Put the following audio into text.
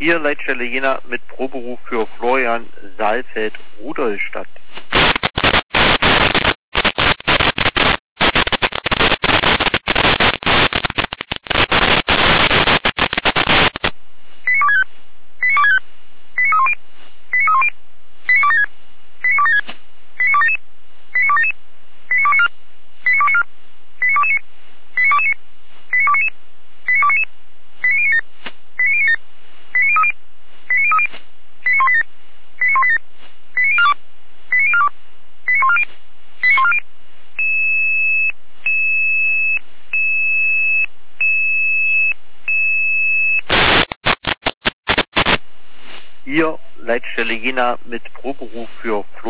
Hier Leitstelle Jena mit Proberuf für Florian Saalfeld, Rudolstadt. Hier Leitstelle Jena mit Proberuf für